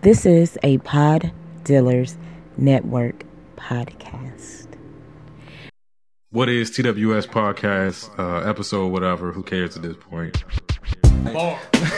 This is a Pod Dealers Network podcast. What is TWS podcast, episode, whatever, who cares at this point? Bar.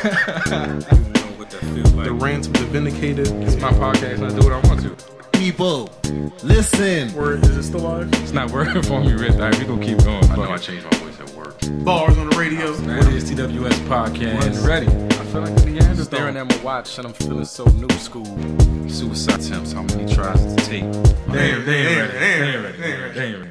The rants of the vindicated. It's my podcast and I do what I want to. People, listen. Word, is it still live? It's not working for me, Rich. All right, we gonna keep going. I know I changed my voice at work. Bars on the radio. What is TWS podcast? One's ready. I feel like the Neanderthal. Staring at my watch and I'm feeling so new school. Suicide attempts, how many tries to take? They ain't ready.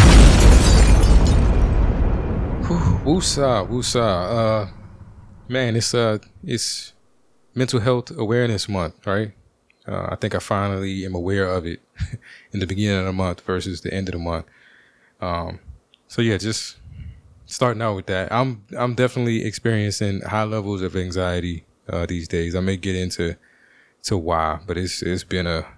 Woosah. Man, it's Mental Health Awareness Month, right? I think I finally am aware of it in the beginning of the month versus the end of the month. So yeah, just starting out with that. I'm definitely experiencing high levels of anxiety these days. I may get into why, but it's been a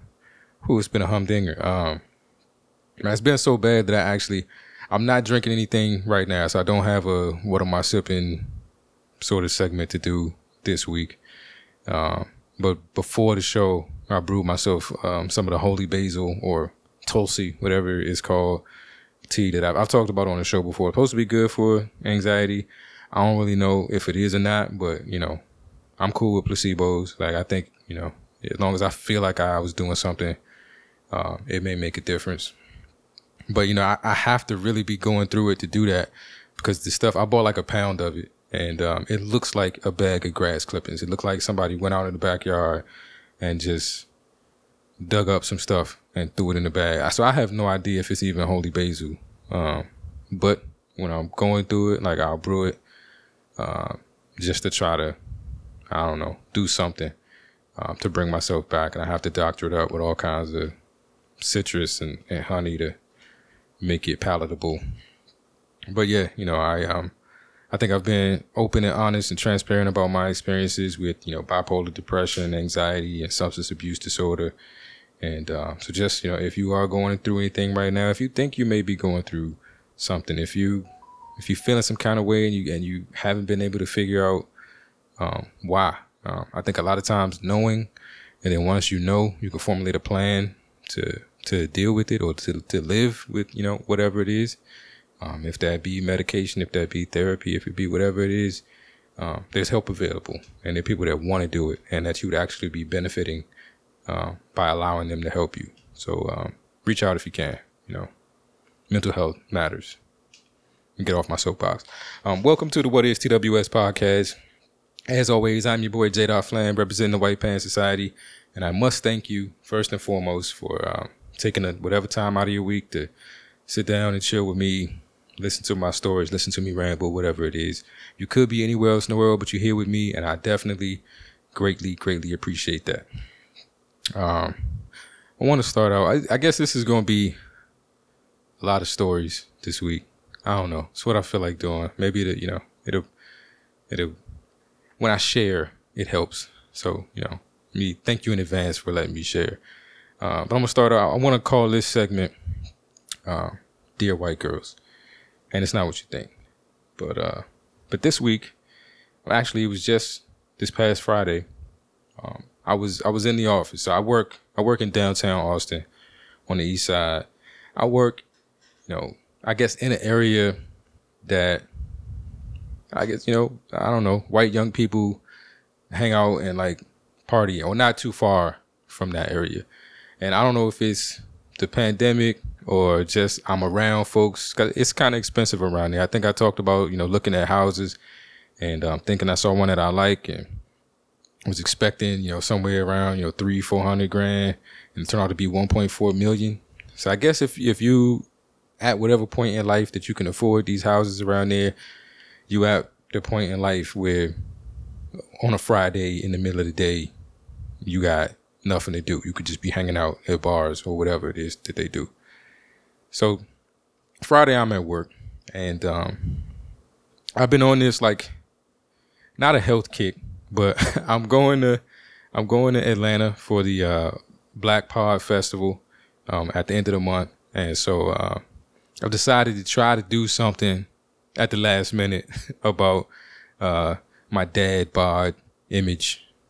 humdinger. It's been so bad that I'm not drinking anything right now, so I don't have a what am I sipping sort of segment to do this week. But before the show, I brewed myself some of the holy basil or tulsi, whatever it's called, tea that I've talked about on the show before. It's supposed to be good for anxiety. I don't really know if it is or not, but, I'm cool with placebos. Like, I think, as long as I feel like I was doing something, it may make a difference. But, I have to really be going through it to do that because the stuff, I bought like a pound of it. And it looks like a bag of grass clippings. It looked like somebody went out in the backyard and just dug up some stuff and threw it in the bag. So I have no idea if it's even holy basil. But when I'm going through it, like I'll brew it just to try to, do something to bring myself back. And I have to doctor it up with all kinds of citrus and honey to make it palatable. But yeah, I think I've been open and honest and transparent about my experiences with, bipolar depression, anxiety, and substance abuse disorder. And so just, if you are going through anything right now, if you think you may be going through something, if you're feeling some kind of way and you haven't been able to figure out why, I think a lot of times knowing, and then once you know, you can formulate a plan to deal with it or to live with, whatever it is. If that be medication, if that be therapy, if it be whatever it is, there's help available. And there are people that want to do it and that you would actually be benefiting by allowing them to help you. So reach out if you can. Mental health matters. And get off my soapbox. Welcome to the What is TWS podcast. As always, I'm your boy J. Flam, representing the White Pants Society. And I must thank you first and foremost for taking whatever time out of your week to sit down and chill with me. Listen to my stories, listen to me ramble, whatever it is. You could be anywhere else in the world, but you're here with me, and I definitely greatly appreciate that. I want to start out, I guess this is going to be a lot of stories this week. I don't know. It's what I feel like doing. Maybe, it'll, when I share, it helps. So, thank you in advance for letting me share. But I'm going to start out, I want to call this segment, Dear White Girls. And it's not what you think. But this week, actually it was just this past Friday. I was in the office. So I work in downtown Austin on the east side. I work, I guess in an area that I guess, I don't know, white young people hang out and like party or not too far from that area. And I don't know if it's the pandemic or just I'm around folks, 'cause it's kind of expensive around there. I think I talked about, looking at houses and thinking I saw one that I like and was expecting, somewhere around, $300,000-400,000 and it turned out to be 1.4 million. So I guess if you at whatever point in life that you can afford these houses around there, you at the point in life where on a Friday in the middle of the day, you got nothing to do. You could just be hanging out at bars or whatever it is that they do. So Friday I'm at work and I've been on this like not a health kick, but I'm going to Atlanta for the Black Pod Festival at the end of the month. And so I've decided to try to do something at the last minute about my dad bod image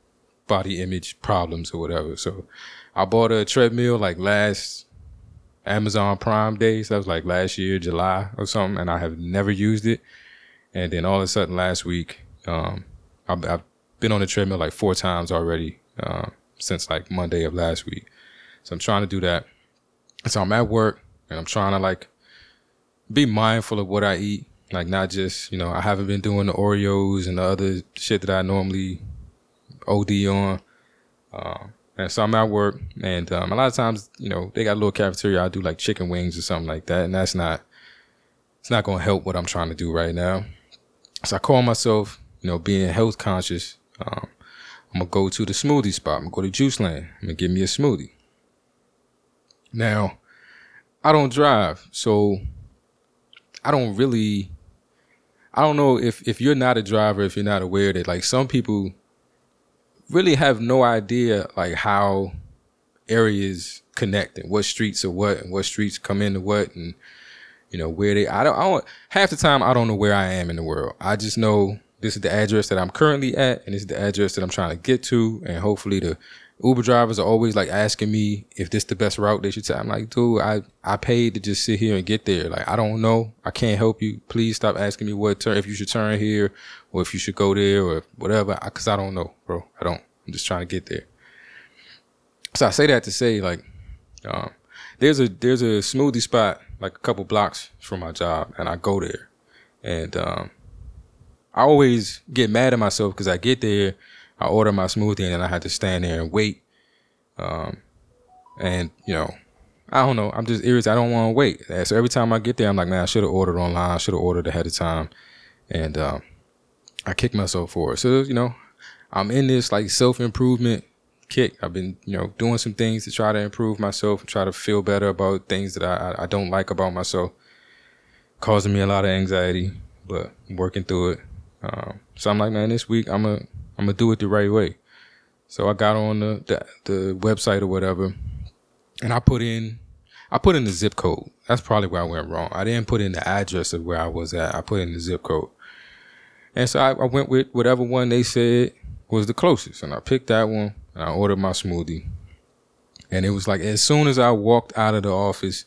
body image problems or whatever. So I bought a treadmill like last Amazon Prime Day. So that was like last year, July or something. And I have never used it. And then all of a sudden last week, I've been on the treadmill like 4 times already since like Monday of last week. So I'm trying to do that. So I'm at work and I'm trying to like be mindful of what I eat. Like not just, I haven't been doing the Oreos and the other shit that I normally OD on. And so I'm at work and a lot of times, they got a little cafeteria. I do like chicken wings or something like that. And it's not going to help what I'm trying to do right now. So I call myself, being health conscious. I'm going to go to the smoothie spot. I'm going to go to Juice Land. I'm going to get me a smoothie. Now, I don't drive, so I don't know if you're not a driver, if you're not aware that like some people really have no idea like how areas connect and what streets are what and what streets come into what and where they I don't half the time I don't know where I am in the world. I just know this is the address that I'm currently at and this is the address that I'm trying to get to, and hopefully the Uber drivers are always like asking me if this is the best route they should take. I'm like, dude, I paid to just sit here and get there. Like, I don't know. I can't help you. Please stop asking me if you should turn here or if you should go there or whatever. Cause I don't know, bro. I'm just trying to get there. So I say that to say like, there's a smoothie spot like a couple blocks from my job and I go there and, I always get mad at myself because I get there, I order my smoothie and then I had to stand there and wait. And I don't know. I'm just irritated. I don't want to wait. And so every time I get there, I'm like, man, I should have ordered online. I should have ordered ahead of time. And, I kick myself for it. So, I'm in this like self-improvement kick. I've been, doing some things to try to improve myself, try to feel better about things that I don't like about myself, causing me a lot of anxiety, but I'm working through it. So I'm like, man, this week I'm gonna do it the right way. So I got on the website or whatever, and I put in the zip code. That's probably where I went wrong. I didn't put in the address of where I was at. I put in the zip code, and so I went with whatever one they said was the closest, and I picked that one and I ordered my smoothie. And it was like as soon as I walked out of the office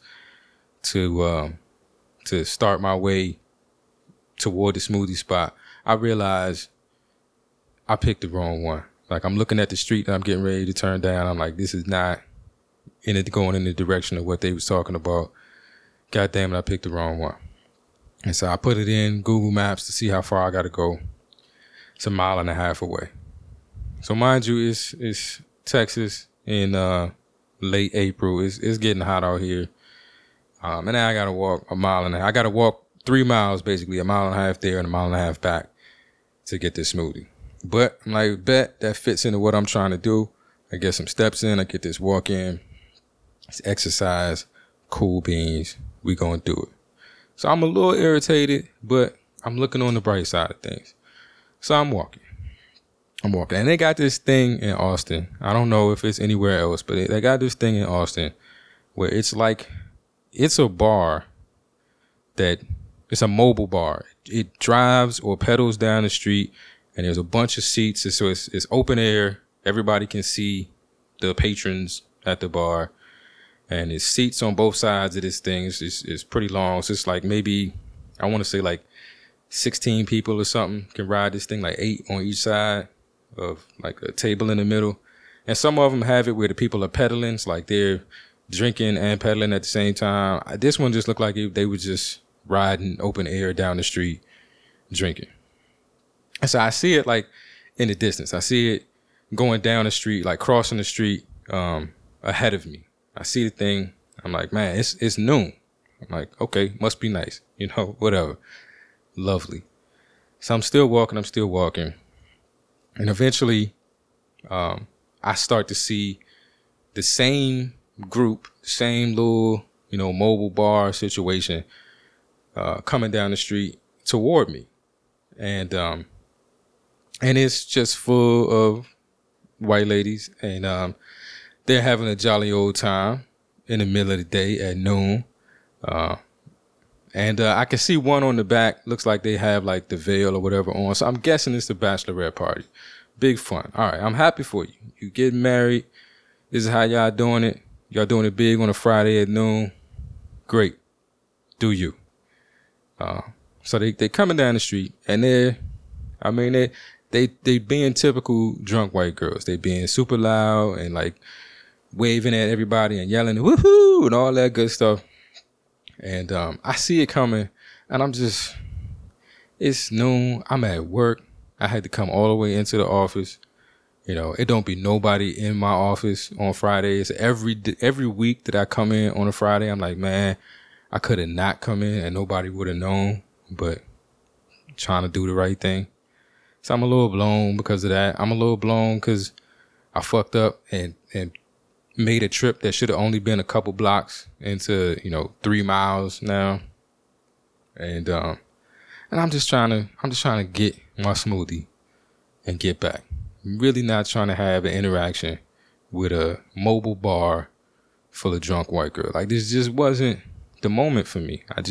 to start my way toward the smoothie spot, I realized I picked the wrong one. Like I'm looking at the street that I'm getting ready to turn down. I'm like, this is not going in the direction of what they was talking about. God damn it, I picked the wrong one. And so I put it in Google Maps to see how far I got to go. It's 1.5 miles away. So mind you, it's Texas in late April. It's getting hot out here. And now I got to walk 1.5 miles. I got to walk 3 miles, basically 1.5 miles there and 1.5 miles back to get this smoothie. But I'm like, bet that fits into what I'm trying to do. I get some steps in. I get this walk in. It's exercise, cool beans. We gonna do it. So I'm a little irritated, but I'm looking on the bright side of things. So I'm walking. And they got this thing in Austin. I don't know if it's anywhere else, but they got this thing in Austin where it's like, it's a bar it's a mobile bar. It drives or pedals down the street and there's a bunch of seats. So it's open air. Everybody can see the patrons at the bar. And there's seats on both sides of this thing. It's pretty long. So it's like maybe, I want to say like 16 people or something can ride this thing, like 8 on each side of like a table in the middle. And some of them have it where the people are pedaling. It's like they're drinking and pedaling at the same time. This one just looked like they were just riding open air down the street drinking. And so I see it like in the distance. I see it going down the street, like crossing the street ahead of me. I see the thing. I'm like, man, it's noon. I'm like, okay, must be nice. Whatever. Lovely. So I'm still walking. And eventually, I start to see the same group, same little, mobile bar situation, coming down the street toward me. And it's just full of white ladies and, they're having a jolly old time in the middle of the day at noon. And I can see one on the back. Looks like they have like the veil or whatever on. So I'm guessing it's the bachelorette party. Big fun. All right, I'm happy for you. You get married. This is how y'all doing it. Y'all doing it big on a Friday at noon. Great. Do you. So they coming down the street, and they being typical drunk white girls. They being super loud and like waving at everybody and yelling woohoo and all that good stuff. And I see it coming, and it's noon. I'm at work. I had to come all the way into the office. You know, it don't be nobody in my office on Fridays. Every week that I come in on a Friday, I'm like, man, I could have not come in and nobody would have known, but trying to do the right thing. So I'm a little blown because of that. I'm a little blown because I fucked up and made a trip that should have only been a couple blocks into, 3 miles now. And I'm just trying to get my smoothie and get back. I'm really not trying to have an interaction with a mobile bar full of drunk white girls. Like, this just wasn't the moment for me. It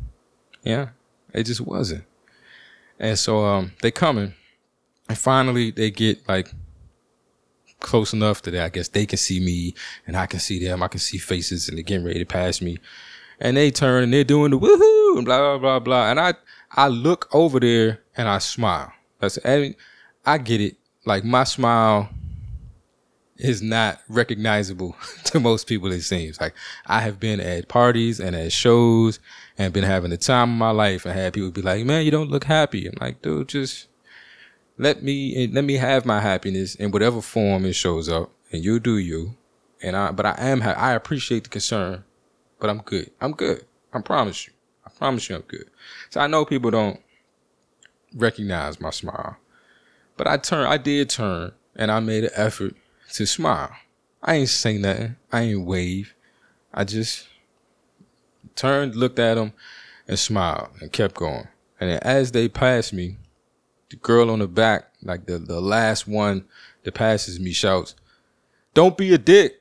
just wasn't. And so they coming, and finally they get like close enough that I guess they can see me and I can see them. I can see faces, and they're getting ready to pass me. And they turn and they're doing the woohoo and blah, blah, blah, blah. And I look over there and I smile. I get it. Like, my smile is not recognizable to most people, it seems. Like, I have been at parties and at shows and been having the time of my life and had people be like, man, you don't look happy. I'm like, dude, just let me have my happiness in whatever form it shows up, and you do you. But I appreciate the concern, but I'm good. I promise you I'm good. So I know people don't recognize my smile, but I did turn, and I made an effort to smile. I ain't say nothing. I ain't wave. I just turned, looked at them, and smiled, and kept going. And then as they passed me, the girl on the back, like the last one that passes me, shouts, "Don't be a dick."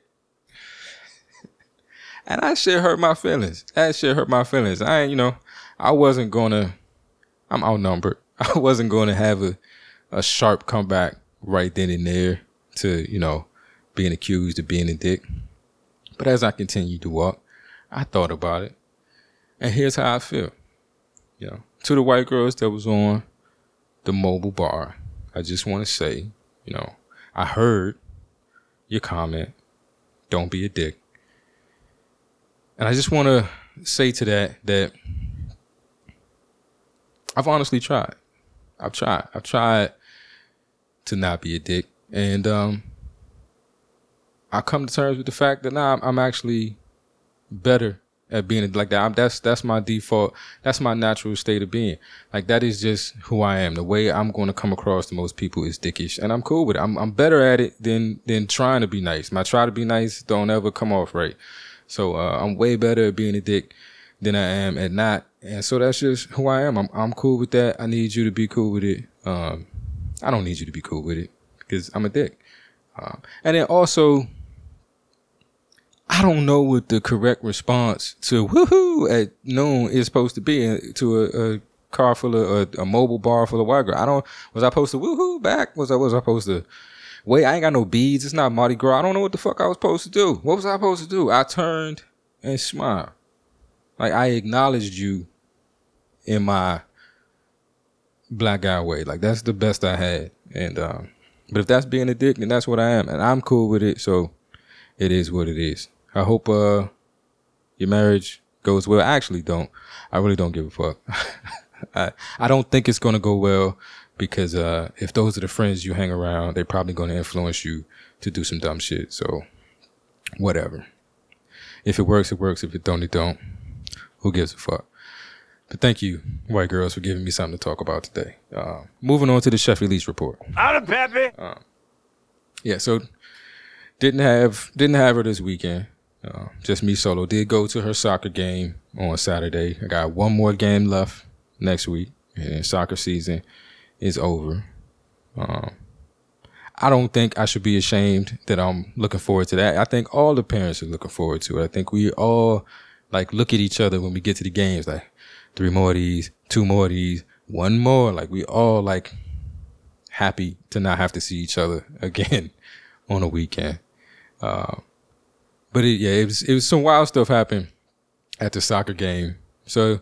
And that shit hurt my feelings. I'm outnumbered. I wasn't going to have a sharp comeback right then and there to, being accused of being a dick. But as I continued to walk, I thought about it. And here's how I feel. To the white girls that was on the mobile bar, I just want to say, I heard your comment, "Don't be a dick." And I just want to say to that I've honestly tried. I've tried to not be a dick. And I come to terms with the fact that now I'm actually better at being like that. That's my default. That's my natural state of being. Like, that is just who I am. The way I'm going to come across to most people is dickish, and I'm cool with it. I'm better at it than trying to be nice. My try to be nice don't ever come off right. So I'm way better at being a dick than I am at not. And so that's just who I am. I'm cool with that. I need you to be cool with it. I don't need you to be cool with it because I'm a dick. And then also, I don't know what the correct response to woohoo at noon is supposed to be to a car full of a mobile bar full of white girl. Was I supposed to woohoo back? Was I supposed to wait? I ain't got no beads. It's not Mardi Gras. I don't know what the fuck I was supposed to do. What was I supposed to do? I turned and smiled. Like, I acknowledged you in my black guy way. Like, that's the best I had. And but if that's being a dick, then that's what I am, and I'm cool with it. So it is what it is. I hope your marriage goes well. I actually don't. I really don't give a fuck. I don't think it's gonna go well because if those are the friends you hang around, they're probably gonna influence you to do some dumb shit. So whatever. If it works, it works. If it don't, it don't. Who gives a fuck? But thank you, white girls, for giving me something to talk about today. Moving on to the Chef Elise report. Out of Peppy. Yeah, so didn't have her this weekend. Just me solo. Did go to her soccer game on Saturday. I got one more game left next week, and soccer season is over. I don't think I should be ashamed that I'm looking forward to that. I think all the parents are looking forward to it. I think we all look at each other when we get to the games, like 3 more of these, 2 more of these, 1 more. Like, we all happy to not have to see each other again on a weekend. But it was some wild stuff happened at the soccer game. So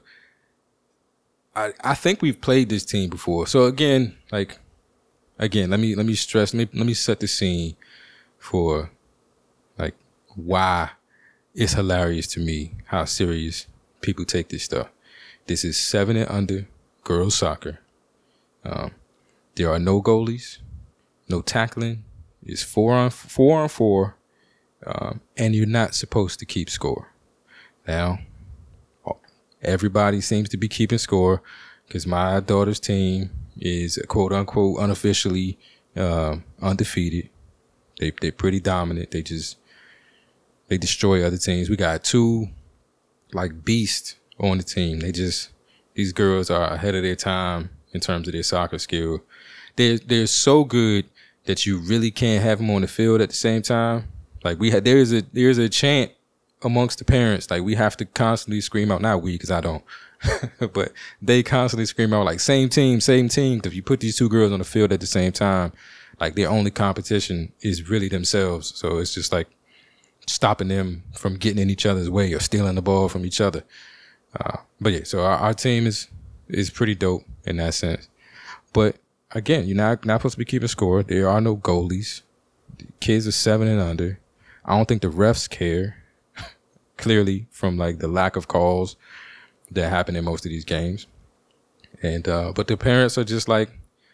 I think we've played this team before. So again, let me stress, let me set the scene for like why it's hilarious to me how serious people take this stuff. This is 7 and under girls soccer. There are no goalies, no tackling. It's 4 on 4, and you're not supposed to keep score. Now, everybody seems to be keeping score because my daughter's team is quote unquote unofficially undefeated. They're pretty dominant. They destroy other teams. We got 2 like beasts on the team. These girls are ahead of their time in terms of their soccer skill. They're so good that you really can't have them on the field at the same time. Like there's a chant amongst the parents. Like we have to constantly scream out, not we, because I don't, but they constantly scream out like same team. If you put these 2 girls on the field at the same time, like their only competition is really themselves. So it's just like stopping them from getting in each other's way or stealing the ball from each other. But yeah, so our team is pretty dope in that sense. But again, you're not supposed to be keeping score. There are no goalies. The kids are 7 and under. I don't think the refs care, clearly, from like the lack of calls that happen in most of these games. And but the parents are just like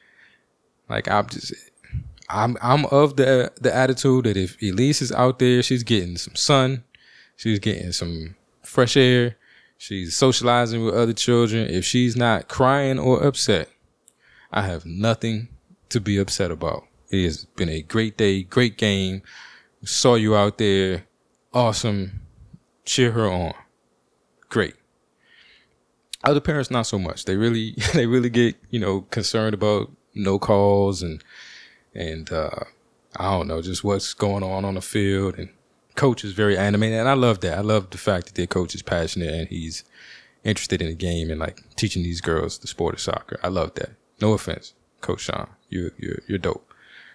I'm of the attitude that if Elise is out there, she's getting some sun, she's getting some fresh air, she's socializing with other children. If she's not crying or upset, I have nothing to be upset about. It has been a great day, great game. Saw you out there. Awesome. Cheer her on. Great. Other parents, not so much. They really get, concerned about no calls and I don't know, just what's going on the field. And coach is very animated. And I love that. I love the fact that their coach is passionate and he's interested in the game and like teaching these girls the sport of soccer. I love that. No offense, Coach Sean. You're dope.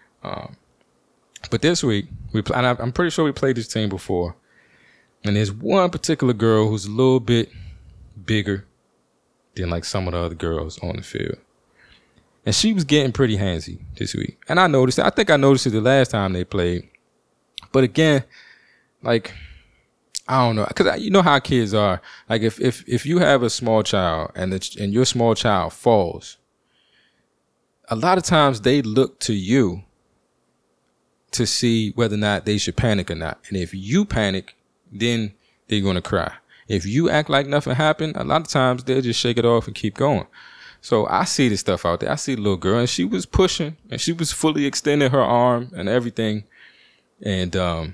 But this week I'm pretty sure we played this team before. And there's one particular girl who's a little bit bigger than like some of the other girls on the field. And she was getting pretty handsy this week. And I noticed it. I think I noticed it the last time they played. But again, like, I don't know. Because you know how kids are. Like, if you have a small child and your small child falls, a lot of times they look to you to see whether or not they should panic or not. And if you panic, then they're going to cry. If you act like nothing happened, a lot of times they'll just shake it off and keep going. So I see this stuff out there. I see the little girl and she was pushing and she was fully extending her arm and everything. And,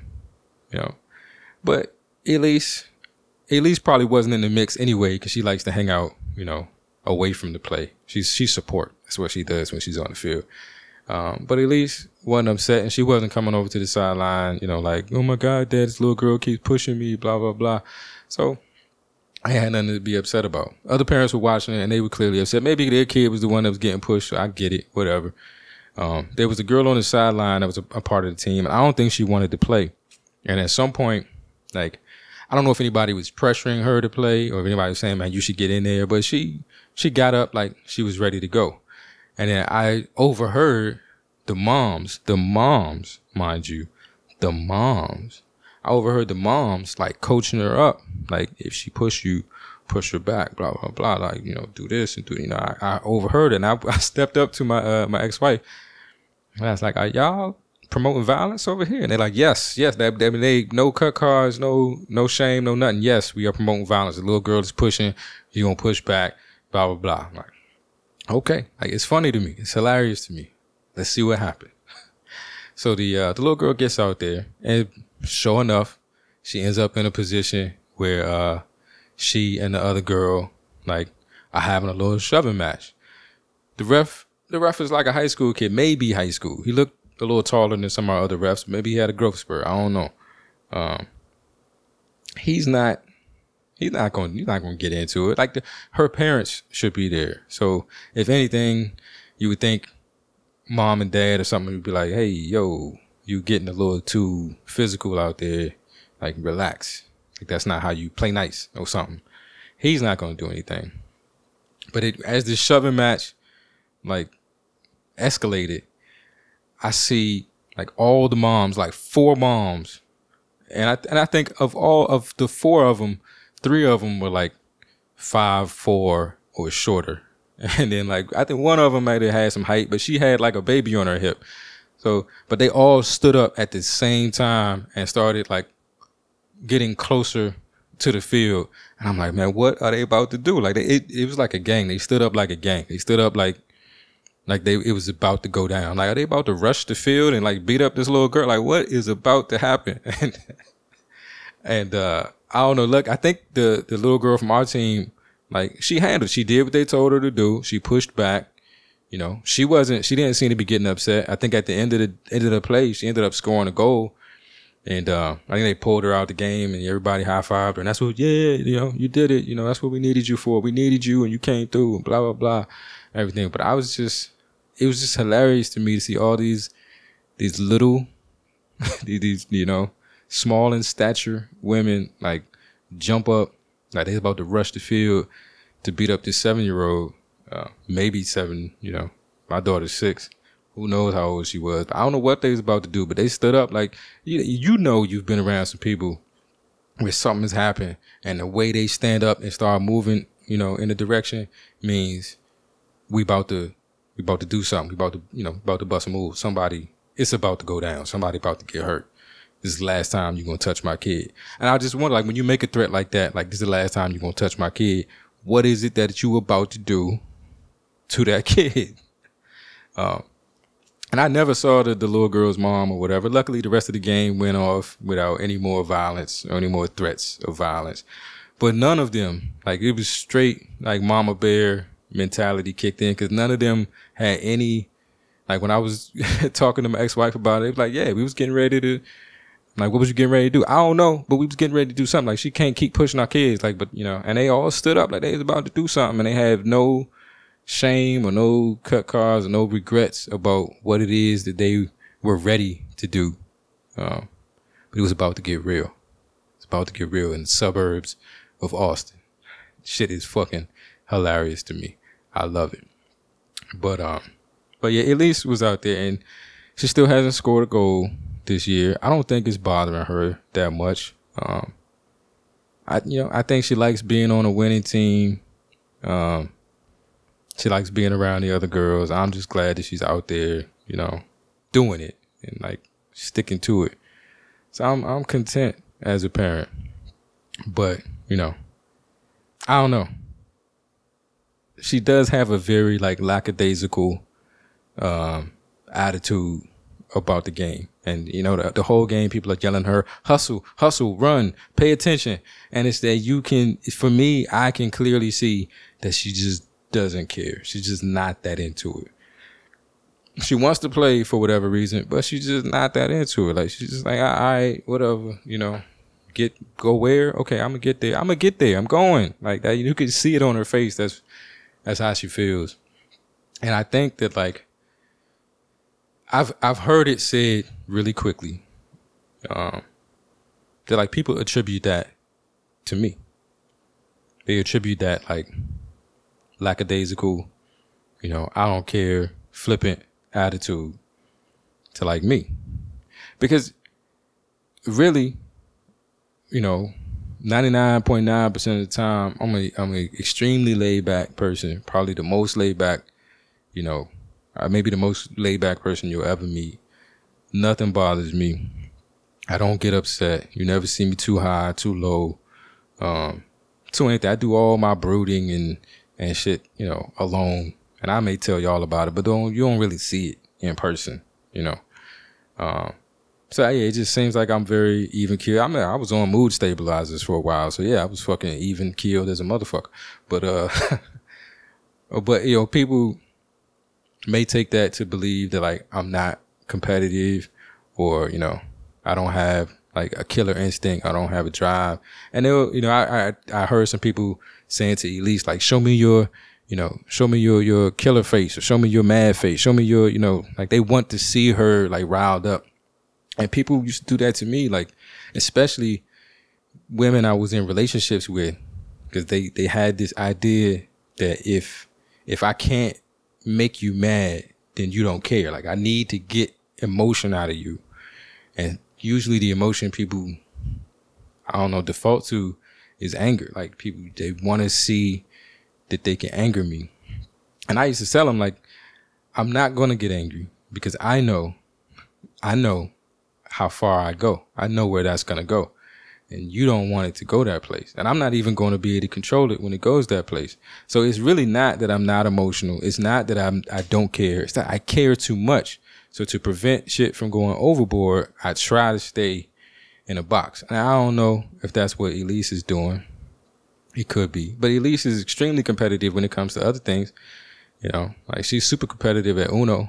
but Elise probably wasn't in the mix anyway because she likes to hang out, away from the play. She's support. That's what she does when she's on the field. But Elise wasn't upset and she wasn't coming over to the sideline, like, oh my God, Dad, this little girl keeps pushing me, blah, blah, blah. So I had nothing to be upset about. Other parents were watching it and they were clearly upset. Maybe their kid was the one that was getting pushed. So I get it, whatever. There was a girl on the sideline that was a part of the team. And I don't think she wanted to play. And at some point, like, I don't know if anybody was pressuring her to play or if anybody was saying, man, you should get in there. But she got up like she was ready to go. And then I overheard the moms, mind you, I overheard the moms like coaching her up. Like, if she push you, push her back, blah, blah, blah. Like, do this and do, I overheard it. And I stepped up to my ex-wife. And I was like, are y'all promoting violence over here? And they're like, yes. They no cut cards, no shame, no nothing. Yes, we are promoting violence. The little girl is pushing, you're going to push back, blah, blah, blah. I'm like, okay. Like, it's funny to me. It's hilarious to me. Let's see what happens. So the little girl gets out there and sure enough, she ends up in a position where she and the other girl like are having a little shoving match. The ref is like a high school kid, maybe high school. He looked a little taller than some of our other refs. Maybe he had a growth spurt. I don't know. He's not going to get into it. Like her parents should be there. So if anything, you would think mom and dad or something would be like, hey, yo, you getting a little too physical out there. Like, relax. Like, that's not how you play nice or something. He's not going to do anything. But as the shoving match, like, escalated, I see, like, all the moms, like 4 moms. And I think of all of the 4 of them, 3 of them were like 5'4" or shorter. And then, like, I think one of them might have had some height, but she had like a baby on her hip. So, but they all stood up at the same time and started like getting closer to the field. And I'm like, man, what are they about to do? Like, it was like a gang. They stood up like a gang. They stood up like it was about to go down. Like, are they about to rush the field and like beat up this little girl? Like, what is about to happen? And I don't know. Look, I think the little girl from our team, like, she did what they told her to do. She pushed back. You know, she didn't seem to be getting upset. I think at the end of the play, she ended up scoring a goal. And I think they pulled her out the game and everybody high-fived her. And that's what, yeah, you know, you did it. You know, that's what we needed you for. We needed you and you came through and blah, blah, blah, everything. But it was just hilarious to me to see all these little, these, you know, small in stature women, like, jump up, like they about to rush the field to beat up this 7-year-old, maybe 7, you know, my daughter's 6. Who knows how old she was. I don't know what they was about to do, but they stood up. Like, you know, you've been around some people where something has happened and the way they stand up and start moving, you know, in the direction means we about to do something. We about to bust a move. It's about to go down. Somebody about to get hurt. This is the last time you're going to touch my kid. And I just wonder, like, when you make a threat like that, like, this is the last time you're going to touch my kid, what is it that you about to do to that kid? And I never saw the little girl's mom or whatever. Luckily, the rest of the game went off without any more violence or any more threats of violence. But none of them, like, it was straight, like, mama bear mentality kicked in, because none of them had any, like, when I was talking to my ex-wife about it, it was like, yeah, we was getting ready to, like, what was you getting ready to do? I don't know, but we was getting ready to do something. Like, she can't keep pushing our kids. Like, but, you know, and they all stood up like they was about to do something, and they had no shame or no cut cards or no regrets about what it is that they were ready to do. But it was about to get real. It's about to get real in the suburbs of Austin. Shit is fucking hilarious to me. I love it. But yeah, Elise was out there and she still hasn't scored a goal this year. I don't think it's bothering her that much. I think she likes being on a winning team. She likes being around the other girls. I'm just glad that she's out there, you know, doing it and like sticking to it. So I'm content as a parent. But, you know, I don't know. She does have a very like lackadaisical attitude about the game. And, you know, the whole game, people are yelling her, hustle, run, pay attention. And it's that for me, I can clearly see that she just doesn't care. She's just not that into it. She wants to play for whatever reason, but she's just not that into it. Like, she's just like, all right, whatever, you know, go where? Okay, I'm gonna get there. I'm going. Like that. You can see it on her face. That's how she feels. And I think that, like, I've heard it said really quickly, that like people attribute that to me. They attribute that like lackadaisical, you know, I don't care, flippant attitude to like me. Because really, you know, 99.9% of the time, I'm a extremely laid back person, probably the most laid back, you know, maybe the most laid back person you'll ever meet. Nothing bothers me. I don't get upset. You never see me too high, too low, too anything. I do all my brooding and shit, you know, alone. And I may tell y'all about it, but you don't really see it in person, you know. So yeah, it just seems like I'm very even keeled. I mean, I was on mood stabilizers for a while, so yeah, I was fucking even keeled as a motherfucker. But but you know, people may take that to believe that like I'm not competitive, or you know, I don't have like a killer instinct. I don't have a drive. And they'll, you know, I heard some people saying to Elise like, show me your show me your killer face, or show me your mad face, show me your, like they want to see her like riled up. And people used to do that to me, like especially women I was in relationships with, because they had this idea that if I can't make you mad, then you don't care. Like I need to get emotion out of you. And usually the emotion people, default to is anger. Like people, they want to see that they can anger me. And I used to tell them, like, I'm not going to get angry because I know how far I go. I know where that's going to go. And you don't want it to go that place. And I'm not even going to be able to control it when it goes that place. So it's really not that I'm not emotional. It's not that I don't care. It's that I care too much. So to prevent shit from going overboard, I try to stay in a box. And I don't know if that's what Elise is doing. It could be. But Elise is extremely competitive when it comes to other things. Like she's super competitive at Uno.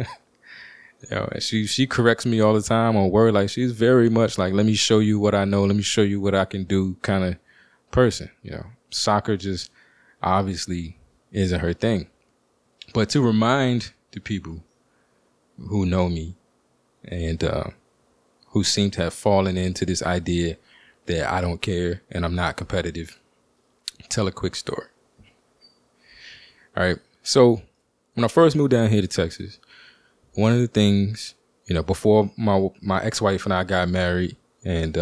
And she corrects me all the time on word. Like she's very much like, let me show you what I know. Let me show you what I can do kind of person. Soccer just obviously isn't her thing. But to remind the people who know me and who seem to have fallen into this idea that I don't care and I'm not competitive, tell a quick story. All right. So when I first moved down here to Texas, one of the things, before my ex-wife and I got married, and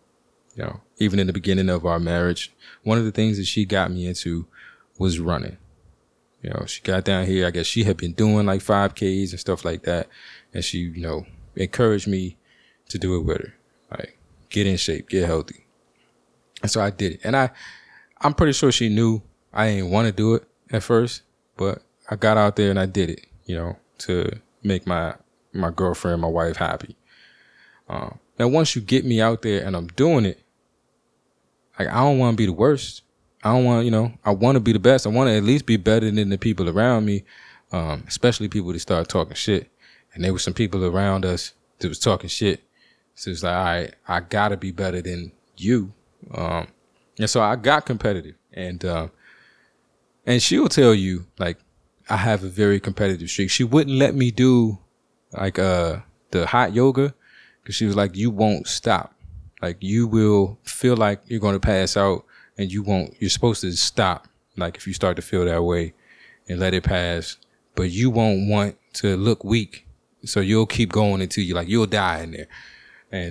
even in the beginning of our marriage, one of the things that she got me into was running. She got down here, I guess she had been doing like 5Ks and stuff like that, and she, encouraged me to do it with her. Like, get in shape, get healthy. And so I did it. And I'm pretty sure she knew I didn't want to do it at first, but I got out there and I did it, to make my girlfriend, my wife happy. Now, once you get me out there and I'm doing it, like, I don't want to be the worst. I don't want, I want to be the best. I want to at least be better than the people around me, especially people that start talking shit. And there were some people around us that was talking shit. So it's like, all right, I got to be better than you. And so I got competitive. And she'll tell you, like, I have a very competitive streak. She wouldn't let me do like the hot yoga because she was like, you won't stop. Like you will feel like you're going to pass out and you're supposed to stop. Like if you start to feel that way and let it pass, but you won't want to look weak. So you'll keep going until you'll die in there. And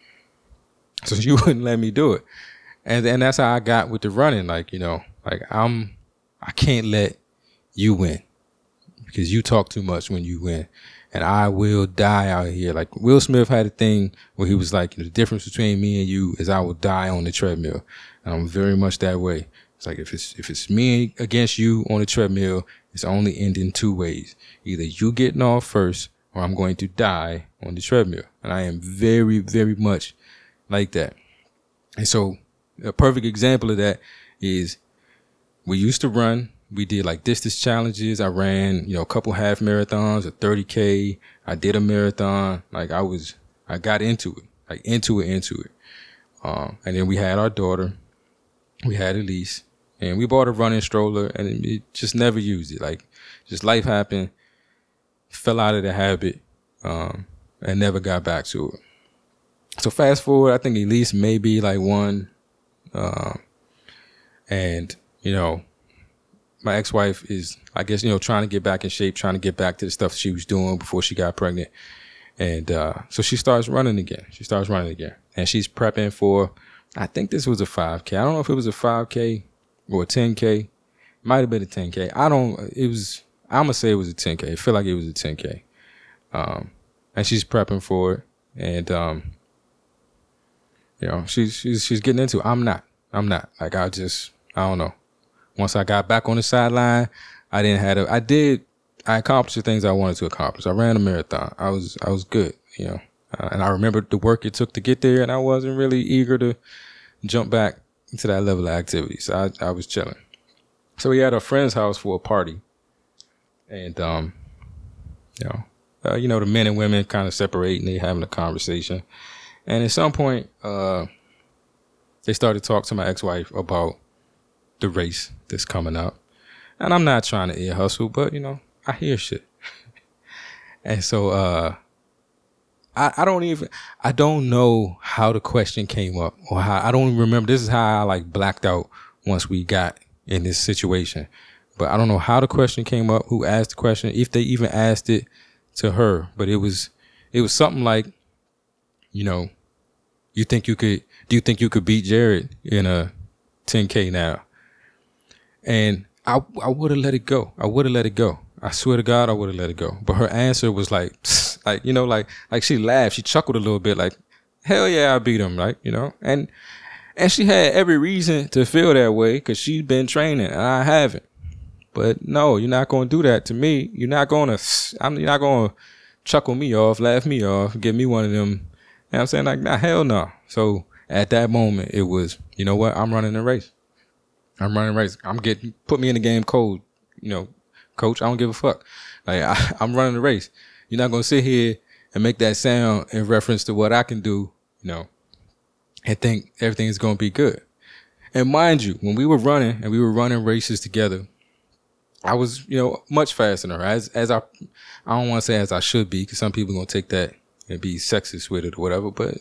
so she wouldn't let me do it. And that's how I got with the running. Like, I can't let you win because you talk too much when you win, and I will die out here. Like Will Smith had a thing where he was like, the difference between me and you is I will die on the treadmill, and I'm very much that way. It's like if it's me against you on the treadmill, it's only ending two ways: either you getting off first, or I'm going to die on the treadmill. And I am very, very much like that. And so a perfect example of that is we used to run. We did like distance challenges. I ran, a couple half marathons, a 30K. I did a marathon. Like I got into it, like into it. And then we had our daughter. We had Elise, and we bought a running stroller, and it just never used it. Like just life happened, fell out of the habit, and never got back to it. So fast forward, I think Elise may be like one, and my ex-wife is, I guess, trying to get back in shape, trying to get back to the stuff she was doing before she got pregnant. And so she starts running again. And she's prepping for, I think this was a 5K. I don't know if it was a 5K or a 10K. Might have been a 10K. I'm going to say it was a 10K. I feel like it was a 10K. And she's prepping for it. And, she's getting into it. I'm not. Like, I don't know. Once I got back on the sideline, I accomplished the things I wanted to accomplish. I ran a marathon. I was good, and I remember the work it took to get there, and I wasn't really eager to jump back into that level of activity. So I was chilling. So we had a friend's house for a party, and the men and women kind of separating, they having a conversation, and at some point, they started to talk to my ex-wife about the race that's coming up. And I'm not trying to ear hustle, but I hear shit. And so I don't know how the question came up, or how, I don't even remember. This is how I like blacked out once we got in this situation. But I don't know how the question came up, who asked the question, if they even asked it to her. But it was something like, do you think you could beat Jared in a 10K now? And I would have let it go. I swear to God, I would have let it go. But her answer was like she laughed. She chuckled a little bit like, hell yeah, I beat him, right? And she had every reason to feel that way because she's been training and I haven't. But no, you're not going to do that to me. You're not going to chuckle me off, laugh me off, give me one of them. You know what I'm saying? Like, nah, hell no. So at that moment, it was, you know what? I'm running a race. Put me in the game cold, coach. I don't give a fuck. Like, I'm running the race. You're not going to sit here and make that sound in reference to what I can do, and think everything's going to be good. And mind you, when we were running races together, I was, much faster than her. As I don't want to say as I should be, because some people are going to take that and be sexist with it or whatever. But,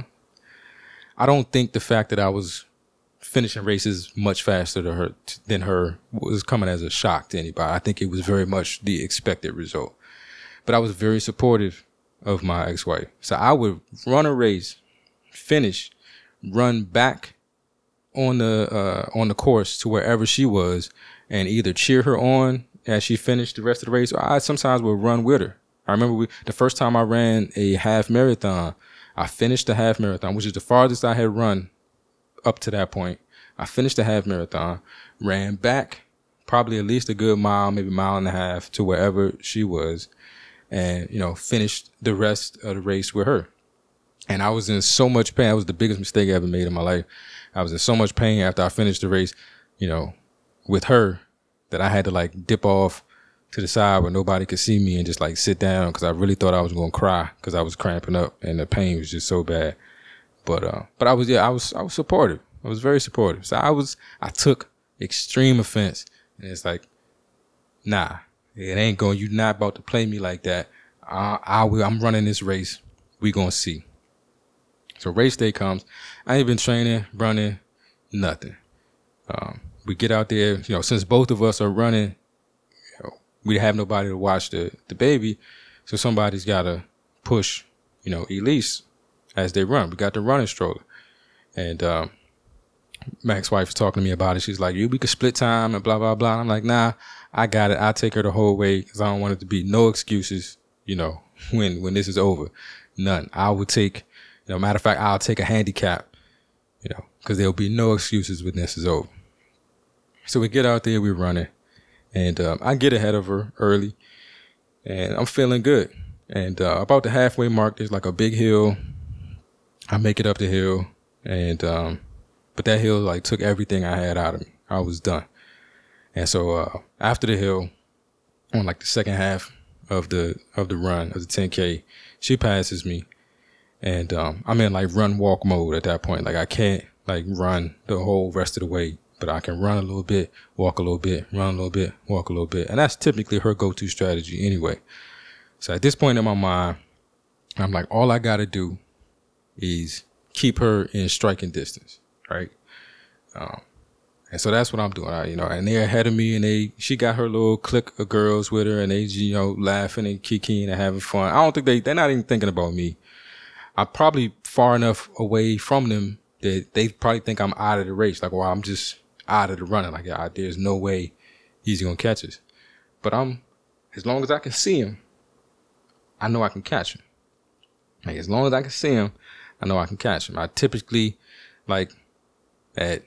I don't think the fact that I was finishing races much faster than her was coming as a shock to anybody. I think it was very much the expected result. But I was very supportive of my ex-wife. So I would run a race, finish, run back on the course to wherever she was, and either cheer her on as she finished the rest of the race, or I sometimes would run with her. I remember the first time I ran a half marathon, I finished the half marathon, which is the farthest I had run up to that point. I finished the half marathon, ran back probably at least a good mile, maybe a mile and a half to wherever she was, and, finished the rest of the race with her. And I was in so much pain. That was the biggest mistake I ever made in my life. I was in so much pain after I finished the race, with her, that I had to like dip off to the side where nobody could see me and just like sit down because I really thought I was going to cry because I was cramping up and the pain was just so bad. But I was supportive. I was very supportive. So I took extreme offense, and it's like, nah, it ain't going. You're not about to play me like that. I'm running this race. We gonna see. So race day comes. I ain't been training, running, nothing. We get out there, since both of us are running, we have nobody to watch the baby. So somebody's got to push, Elise as they run. We got the running stroller. And Mac's wife was talking to me about it. She's like, we could split time and blah, blah, blah. And I'm like, nah, I got it. I'll take her the whole way because I don't want it to be no excuses, when this is over. None. I would take, matter of fact, I'll take a handicap, because there'll be no excuses when this is over. So we get out there, we're running, and I get ahead of her early, and I'm feeling good. And about the halfway mark, there's like a big hill. I make it up the hill, and but that hill like took everything I had out of me. I was done. And so after the hill, on like the second half of the run of the 10K, she passes me, and I'm in like run walk mode at that point. Like I can't like run the whole rest of the way. But I can run a little bit, walk a little bit, run a little bit, walk a little bit. And that's typically her go-to strategy anyway. So at this point in my mind, I'm like, all I got to do is keep her in striking distance, right? And so that's what I'm doing, and they're ahead of me, and she got her little clique of girls with her, and they, laughing and kikiing and having fun. I don't think they're not even thinking about me. I'm probably far enough away from them that they probably think I'm out of the race. Like, well, I'm just out of the running. Like, there's no way he's going to catch us. But as long as I can see him, I know I can catch him. Like, as long as I can see him, I know I can catch him. I typically, like, at,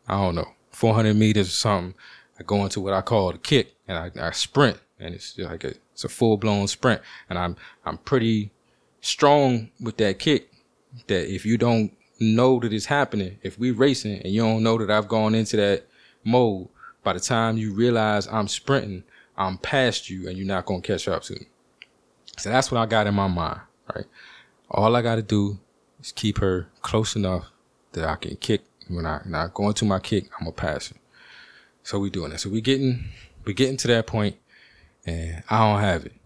400 meters or something, I go into what I call the kick, and I sprint. And it's like it's a full-blown sprint. And I'm pretty strong with that kick, that if you don't know that it's happening, if we racing and you don't know that I've gone into that mode, by the time you realize I'm sprinting, I'm past you and you're not going to catch up to me. So that's what I got in my mind, right? All I got to do is keep her close enough that I can kick. When I go into my kick, I'm going to pass her. So we doing that. So we getting we're getting to that point, and I don't have it.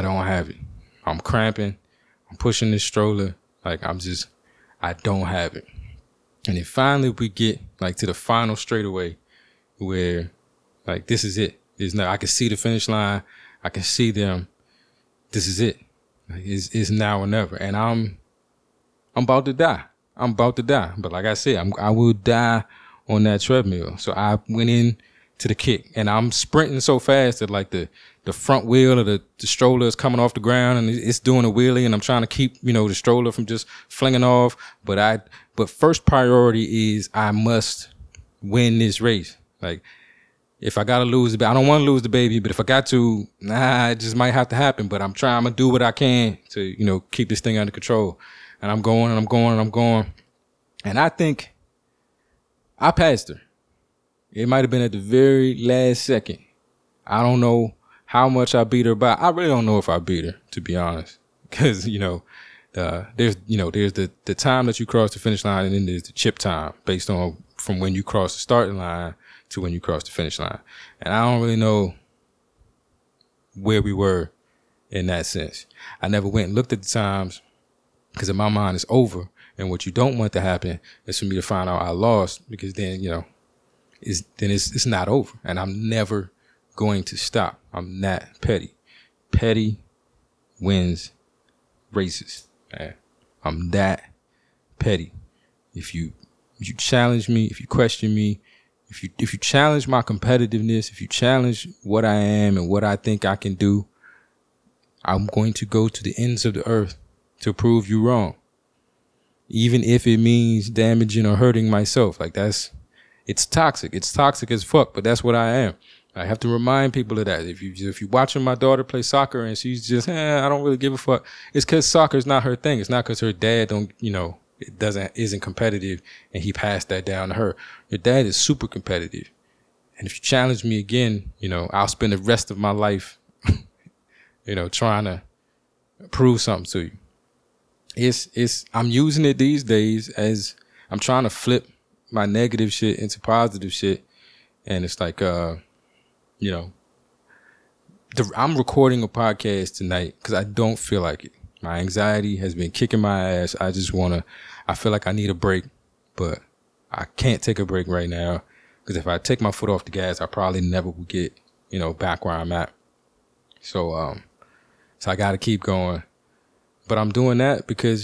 I'm cramping. I'm pushing this stroller. Like, I don't have it. And then finally we get like to the final straightaway where like, this is it. I can see the finish line. I can see them. This is it. Like, it's now or never. And I'm about to die. But like I said, I will die on that treadmill. So I went in to the kick, and I'm sprinting so fast that like the front wheel of the stroller is coming off the ground, and it's doing a wheelie, and I'm trying to keep, the stroller from just flinging off. But first priority is I must win this race. Like, if I gotta lose I don't want to lose the baby, but if I got to, it just might have to happen. But I'm to do what I can to, keep this thing under control. And I'm going. And I think I passed her. It might have been at the very last second. I don't know how much I beat her by. I really don't know if I beat her, to be honest. Because, there's the time that you cross the finish line, and then there's the chip time based on from when you cross the starting line to when you cross the finish line. And I don't really know where we were in that sense. I never went and looked at the times because in my mind it's over. And what you don't want to happen is for me to find out I lost, because then, it's not over. And I'm never going to stop. I'm that petty. Petty wins races. Man. I'm that petty. If you challenge me, if you question me, if you challenge my competitiveness, if you challenge what I am and what I think I can do, I'm going to go to the ends of the earth to prove you wrong. Even if it means damaging or hurting myself. Like, it's toxic. It's toxic as fuck, but that's what I am. I have to remind people of that. If you're watching my daughter play soccer and she's just, I don't really give a fuck, it's because soccer's not her thing. It's not because her dad isn't competitive and he passed that down to her. Your dad is super competitive. And if you challenge me again, I'll spend the rest of my life, trying to prove something to you. I'm using it these days as I'm trying to flip my negative shit into positive shit. And it's like, I'm recording a podcast tonight because I don't feel like it. My anxiety has been kicking my ass. I feel like I need a break, but I can't take a break right now, because if I take my foot off the gas, I probably never will get, back where I'm at. So I got to keep going. But I'm doing that because,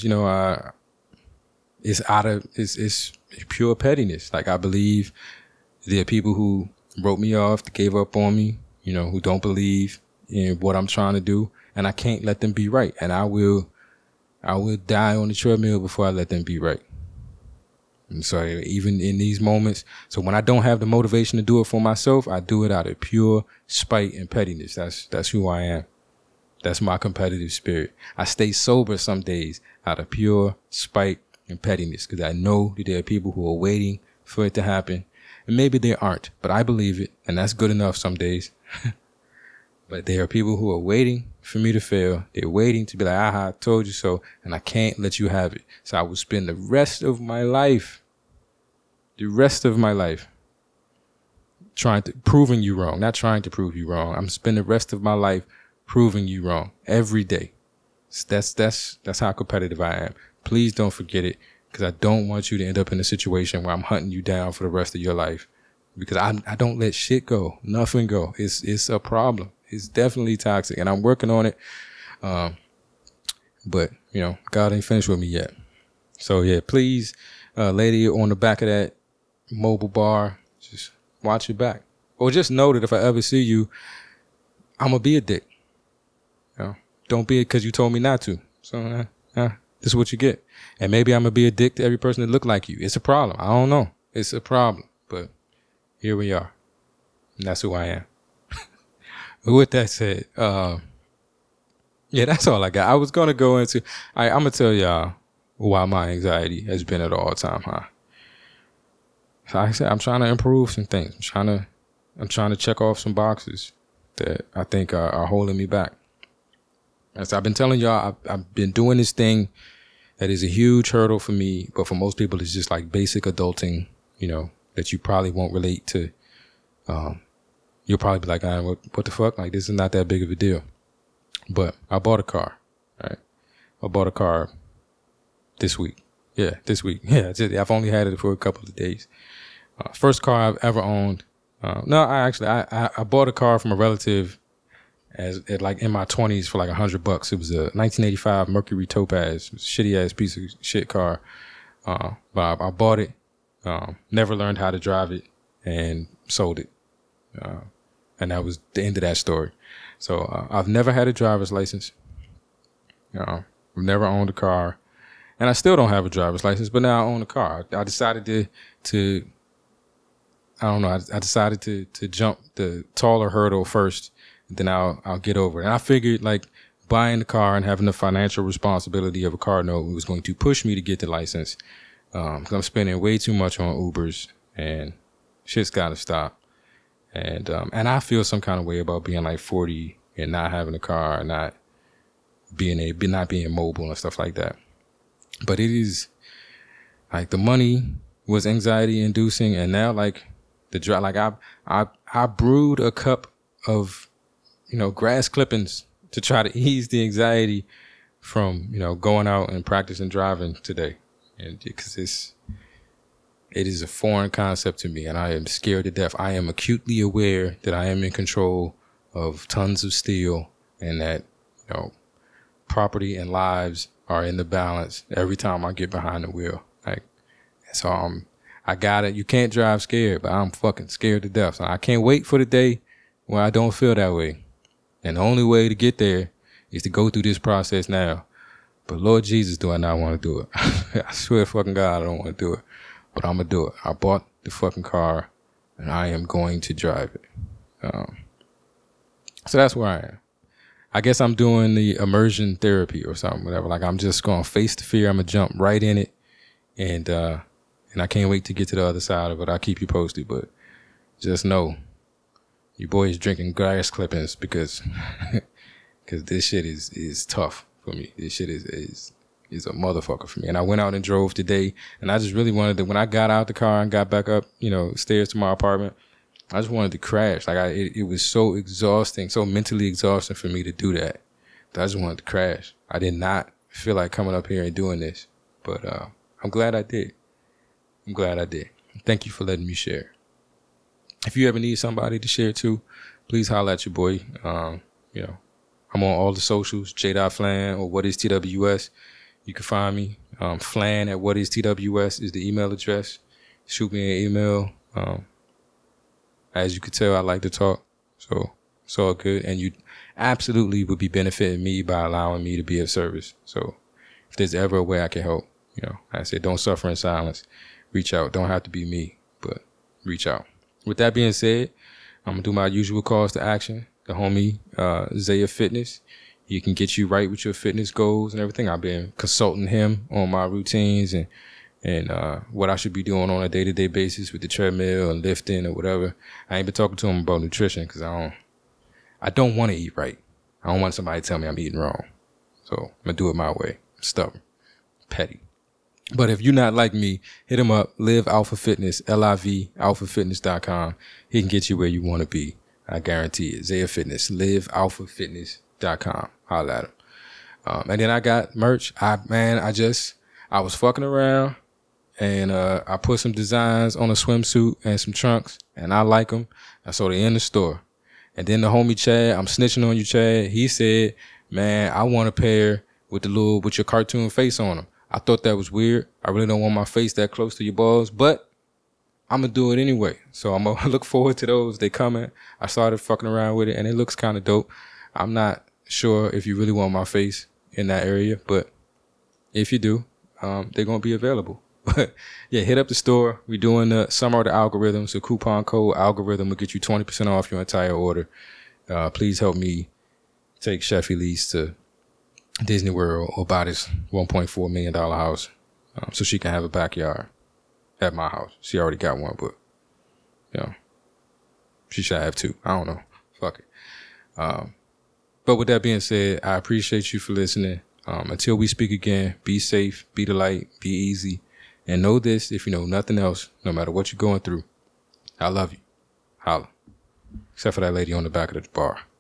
it's pure pettiness. Like, I believe there are people who wrote me off, that gave up on me, who don't believe in what I'm trying to do, and I can't let them be right. And I will die on the treadmill before I let them be right. And so even in these moments, so when I don't have the motivation to do it for myself, I do it out of pure spite and pettiness. That's who I am. That's my competitive spirit. I stay sober some days out of pure spite and pettiness, because I know that there are people who are waiting for it to happen. And maybe they aren't, but I believe it, and that's good enough some days. But there are people who are waiting for me to fail. They're waiting to be like, I told you so, and I can't let you have it. So I will spend the rest of my life proving you wrong. Not trying to prove you wrong. I'm spending the rest of my life proving you wrong every day. That's how competitive I am. Please don't forget it, because I don't want you to end up in a situation where I'm hunting you down for the rest of your life, because I don't let shit go, nothing go. It's a problem. It's definitely toxic, and I'm working on it. But God ain't finished with me yet. So yeah, please, lady on the back of that mobile bar, just watch your back, or just know that if I ever see you, I'm gonna be a dick. Don't be it because you told me not to. So this is what you get. And maybe I'm going to be a dick to every person that look like you. It's a problem. I don't know. It's a problem. But here we are. And that's who I am. With that said, that's all I got. I was going to go into, I'm going to tell y'all why my anxiety has been at an all-time high. So like I said, I'm trying to improve some things. I'm trying to check off some boxes that I think are holding me back. As I've been telling y'all, I've been doing this thing that is a huge hurdle for me, but for most people, it's just like basic adulting, that you probably won't relate to, you'll probably be like, what the fuck? Like, this is not that big of a deal. But I bought a car, right? I bought a car this week. Yeah, this week. Yeah, I've only had it for a couple of days. First car I've ever owned. I bought a car from a relative like in my 20s for like $100. It was a 1985 Mercury Topaz, shitty ass piece of shit car. But I bought it, never learned how to drive it, and sold it. And that was the end of that story. So I've never had a driver's license. I've never owned a car, and I still don't have a driver's license. But now I own a car. I decided to I decided to jump the taller hurdle first, and then I'll get over it. And I figured like buying the car and having the financial responsibility of a car note was going to push me to get the license. 'Cause I'm spending way too much on Ubers, and shit's got to stop. And I feel some kind of way about being like 40 and not having a car, and not being mobile and stuff like that. But it is like the money was anxiety inducing, and now like the drive, like I brewed a cup of, grass clippings to try to ease the anxiety from, going out and practicing driving today. And because it is a foreign concept to me, and I am scared to death. I am acutely aware that I am in control of tons of steel, and that, property and lives are in the balance every time I get behind the wheel. Like, so I got it. You can't drive scared, but I'm fucking scared to death. So I can't wait for the day where I don't feel that way. And the only way to get there is to go through this process now. But Lord Jesus, do I not want to do it? I swear to fucking God, I don't want to do it. But I'm going to do it. I bought the fucking car, and I am going to drive it. So that's where I am. I guess I'm doing the immersion therapy or something, whatever. Like, I'm just going to face the fear. I'm going to jump right in it. And I can't wait to get to the other side of it. I'll keep you posted. But just know, your boy is drinking grass clippings because this shit is tough for me. This shit is a motherfucker for me. And I went out and drove today, and I just really wanted to, when I got out the car and got back up, stairs to my apartment, I just wanted to crash. Like it was so exhausting, so mentally exhausting for me to do that I just wanted to crash. I did not feel like coming up here and doing this, but I'm glad I did. Thank you for letting me share. If you ever need somebody to share to, please holler at your boy. I'm on all the socials, J.Flan or What Is TWS. You can find me. Flan at What Is TWS is the email address. Shoot me an email. As you can tell, I like to talk, so it's all good. And you absolutely would be benefiting me by allowing me to be of service. So if there's ever a way I can help, I said, don't suffer in silence. Reach out. Don't have to be me, but reach out. With that being said, I'm going to do my usual calls to action. The homie, Zaya Fitness. He can get you right with your fitness goals and everything. I've been consulting him on my routines and what I should be doing on a day-to-day basis with the treadmill and lifting or whatever. I ain't been talking to him about nutrition because I don't want to eat right. I don't want somebody to tell me I'm eating wrong. So I'm going to do it my way. I'm stubborn. Petty. But if you're not like me, hit him up. Live Alpha Fitness, LIV, alphafitness.com. He can get you where you want to be. I guarantee it. Zaya Fitness, livealphafitness.com. Holla at him. And then I got merch. I was fucking around, and I put some designs on a swimsuit and some trunks, and I like them. And so they in the store. And then the homie Chad, I'm snitching on you, Chad. He said, man, I want a pair with your cartoon face on them. I thought that was weird. I really don't want my face that close to your balls, but I'm going to do it anyway. So I'm going to look forward to those. They coming. I started fucking around with it, and it looks kind of dope. I'm not sure if you really want my face in that area, but if you do, they're going to be available. But yeah, hit up the store. We're doing the Summer of the Algorithm. So coupon code algorithm will get you 20% off your entire order. Please help me take Chef Elise to Disney World or buy this $1.4 million house so she can have a backyard at my house. She already got one, but she should have two. I don't know. Fuck it. But with that being said, I appreciate you for listening. Until we speak again, be safe, be the light, be easy. And know this, if you know nothing else, no matter what you're going through, I love you. Holla. except for that lady on the back of the bar.